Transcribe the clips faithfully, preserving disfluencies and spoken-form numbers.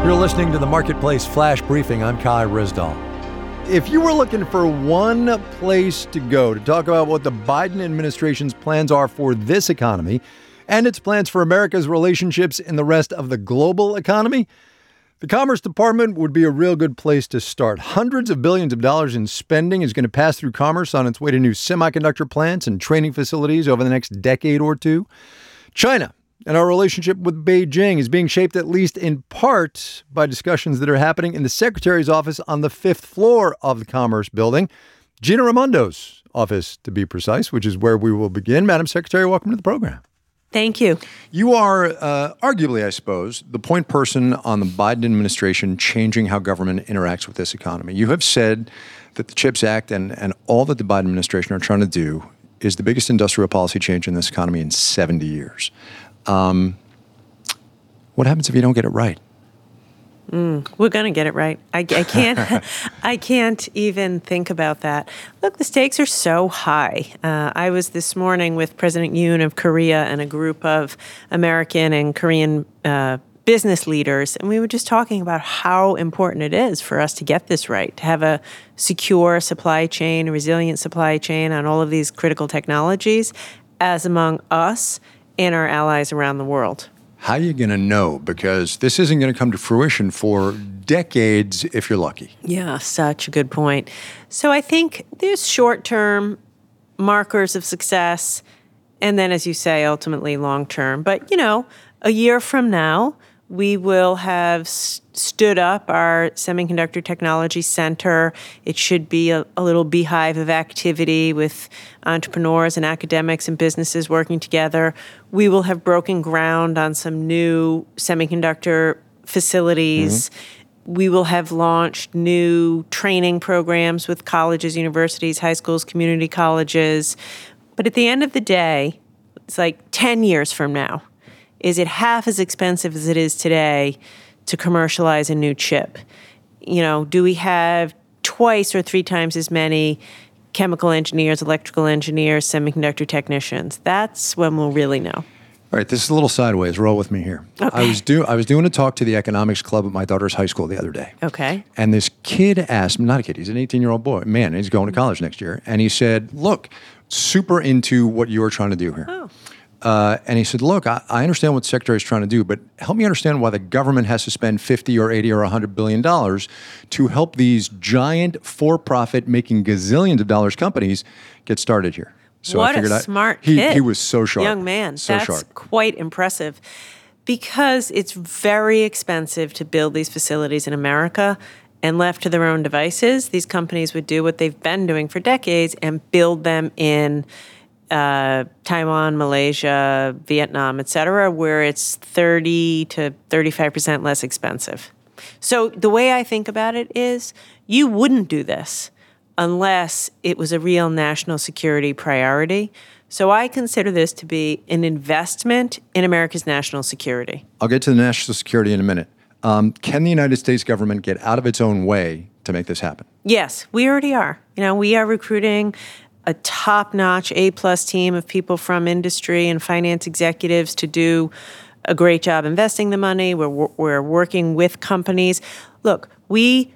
You're listening to the Marketplace Flash Briefing. I'm Kai Ryssdal. If you were looking for one place to go to talk about what the Biden administration's plans are for this economy and its plans for America's relationships in the rest of the global economy, the Commerce Department would be a real good place to start. Hundreds of billions of dollars in spending is going to pass through Commerce on its way to new semiconductor plants and training facilities over the next decade or two. China and our relationship with Beijing is being shaped at least in part by discussions that are happening in the Secretary's office on the fifth floor of the Commerce building, Gina Raimondo's office, to be precise, which is where we will begin. Madam Secretary, welcome to the program. Thank you. You are uh, arguably, I suppose, the point person on the Biden administration changing how government interacts with this economy. You have said that the CHIPS Act and, and all that the Biden administration are trying to do is the biggest industrial policy change in this economy in seventy years. Um, what happens if you don't get it right? Mm, we're going to get it right. I, I can't. I can't even think about that. Look, the stakes are so high. Uh, I was this morning with President Yoon of Korea and a group of American and Korean uh, business leaders, and we were just talking about how important it is for us to get this right, to have a secure supply chain, a resilient supply chain on all of these critical technologies, as among us and our allies around the world. How are you going to know? Because this isn't going to come to fruition for decades if you're lucky. Yeah, such a good point. So I think there's short-term markers of success, and then, as you say, ultimately long-term. But, you know, a year from now, we will have s- stood up our Semiconductor Technology Center. It should be a, a little beehive of activity with entrepreneurs and academics and businesses working together. We will have broken ground on some new semiconductor facilities. Mm-hmm. We will have launched new training programs with colleges, universities, high schools, community colleges. But at the end of the day, it's like ten years from now. Is it half as expensive as it is today to commercialize a new chip? You know, do we have twice or three times as many chemical engineers, electrical engineers, semiconductor technicians? That's when we'll really know. All right, this is a little sideways. Roll with me here. Okay. I was do I was doing a talk to the economics club at my daughter's high school the other day. Okay. And this kid asked me, not a kid, he's an eighteen-year-old boy, man, he's going to college next year. And he said, look, super into what you're trying to do here. Oh. Uh, and he said, look, I, I understand what the secretary is trying to do, but help me understand why the government has to spend fifty or eighty or one hundred billion dollars to help these giant for-profit making gazillions of dollars companies get started here. So what I figured a I, smart he, kid. He was so sharp. Young man. So That's sharp. quite impressive because it's very expensive to build these facilities in America. And left to their own devices, these companies would do what they've been doing for decades and build them in Uh, Taiwan, Malaysia, Vietnam, et cetera, where it's thirty to thirty-five percent less expensive. So the way I think about it is you wouldn't do this unless it was a real national security priority. So I consider this to be an investment in America's national security. I'll get to the national security in a minute. Um, can the United States government get out of its own way to make this happen? Yes, we already are. You know, we are recruiting a top-notch A-plus team of people from industry and finance executives to do a great job investing the money. We're, we're working with companies. Look, we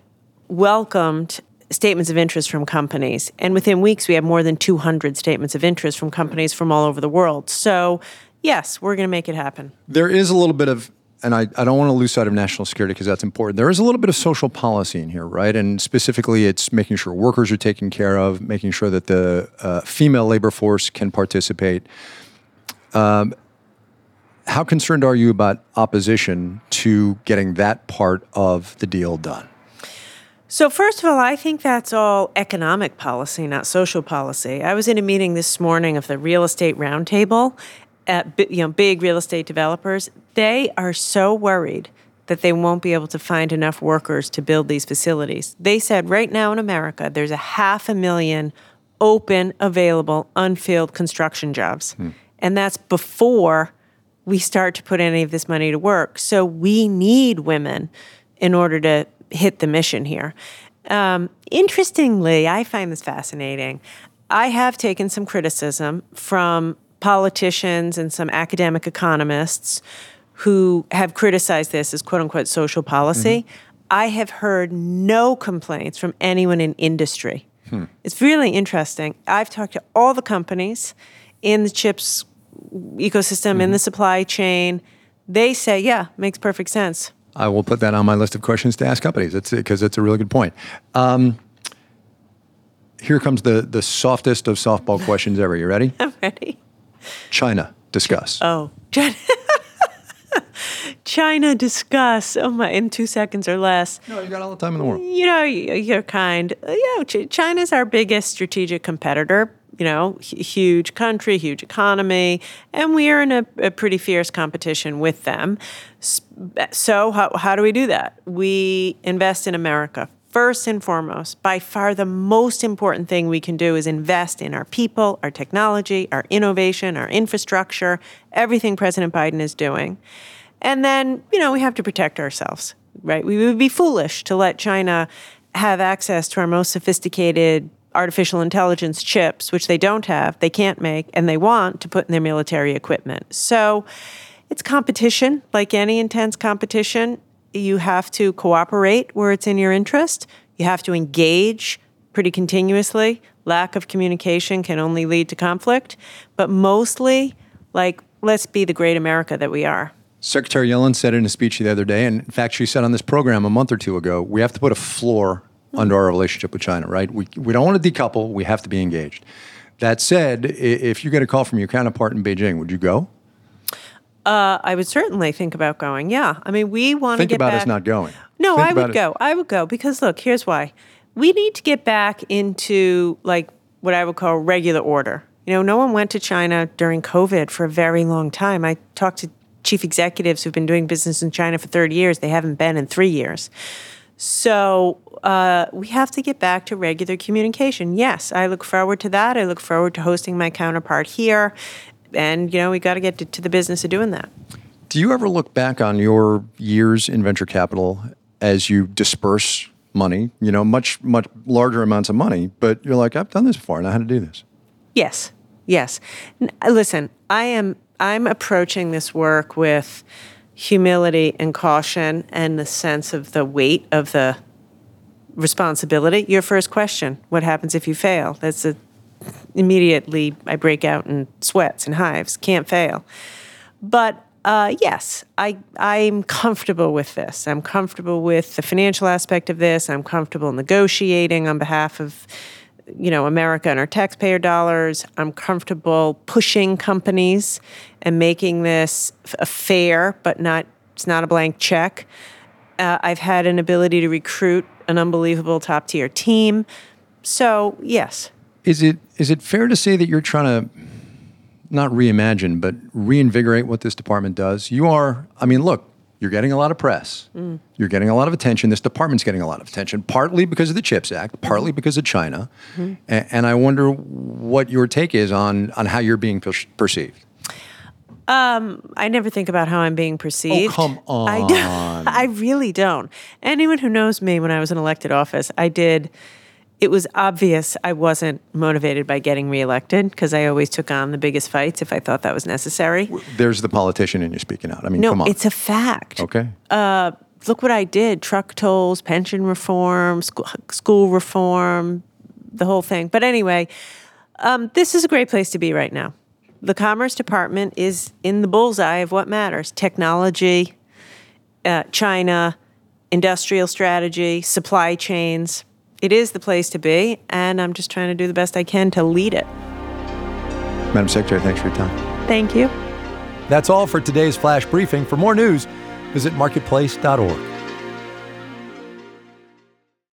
welcomed statements of interest from companies, and within weeks we have more than two hundred statements of interest from companies from all over the world. So, yes, we're going to make it happen. There is a little bit of, and I, I don't want to lose sight of national security because that's important. There is a little bit of social policy in here, right? And specifically, it's making sure workers are taken care of, making sure that the uh, female labor force can participate. Um, how concerned are you about opposition to getting that part of the deal done? So first of all, I think that's all economic policy, not social policy. I was in a meeting this morning of the Real Estate Roundtable, at, you know, big real estate developers. They are so worried that they won't be able to find enough workers to build these facilities. They said right now in America, there's a half a million open, available, unfilled construction jobs. Hmm. And that's before we start to put any of this money to work. So we need women in order to hit the mission here. Um, interestingly, I find this fascinating. I have taken some criticism from politicians and some academic economists who have criticized this as quote unquote social policy. Mm-hmm. I have heard no complaints from anyone in industry. Hmm. It's really interesting. I've talked to all the companies in the chips ecosystem, mm-hmm. in the supply chain. They say, yeah, makes perfect sense. I will put that on my list of questions to ask companies. It's because it's a really good point. Um, here comes the the softest of softball questions ever. You ready? I'm ready. China, discuss. Oh, China. China, discuss. Oh my! In two seconds or less. No, you got all the time in the world. You know, you're kind. You know, China's our biggest strategic competitor. You know, huge country, huge economy, and we are in a, a pretty fierce competition with them. So how, how do we do that? We invest in America. First and foremost, by far the most important thing we can do is invest in our people, our technology, our innovation, our infrastructure, everything President Biden is doing. And then, you know, we have to protect ourselves, right? We would be foolish to let China have access to our most sophisticated artificial intelligence chips, which they don't have, they can't make, and they want to put in their military equipment. So it's competition, like any intense competition. You have to cooperate where it's in your interest. You have to engage pretty continuously. Lack of communication can only lead to conflict. But mostly, like, let's be the great America that we are. Secretary Yellen said in a speech the other day, and in fact, she said on this program a month or two ago, we have to put a floor under our relationship with China, right? We we don't want to decouple. We have to be engaged. That said, if you get a call from your counterpart in Beijing, would you go? Uh, I would certainly think about going, yeah. I mean, we want to think get about back. us not going. No, think I would go. I would go because, look, here's why. We need to get back into, like, what I would call regular order. You know, no one went to China during COVID for a very long time. I talked to chief executives who've been doing business in China for thirty years. They haven't been in three years. So uh, we have to get back to regular communication. Yes, I look forward to that. I look forward to hosting my counterpart here. And, you know, we got to get to, to the business of doing that. Do you ever look back on your years in venture capital as you disperse money, you know, much, much larger amounts of money, but you're like, I've done this before, I know how to do this? Yes, yes. N- listen, I am, I'm approaching this work with humility and caution and the sense of the weight of the responsibility. Your first question, what happens if you fail? That's a, immediately I break out in sweats and hives, can't fail. But uh, yes, I, I'm comfortable with this. I'm comfortable with the financial aspect of this. I'm comfortable negotiating on behalf of, you know, America and our taxpayer dollars. I'm comfortable pushing companies and making this a fair, but not, it's not a blank check. Uh, I've had an ability to recruit an unbelievable top tier team. So yes. Is it, is it fair to say that you're trying to not reimagine, but reinvigorate what this department does? You are, I mean, look, you're getting a lot of press. Mm. You're getting a lot of attention. This department's getting a lot of attention, partly because of the CHIPS Act, partly because of China. Mm-hmm. And, and I wonder what your take is on, on how you're being per- perceived. Um, I never think about how I'm being perceived. Oh, come on. I, don't, I really don't. Anyone who knows me when I was in elected office, I did... It was obvious I wasn't motivated by getting reelected because I always took on the biggest fights if I thought that was necessary. There's the politician in you speaking out. I mean, no, come on. It's a fact. Okay. Uh, look what I did. Truck tolls, pension reform, school, school reform, the whole thing. But anyway, um, this is a great place to be right now. The Commerce Department is in the bullseye of what matters. Technology, uh, China, industrial strategy, supply chains. It is the place to be, and I'm just trying to do the best I can to lead it. Madam Secretary, thanks for your time. Thank you. That's all for today's Flash Briefing. For more news, visit marketplace dot org.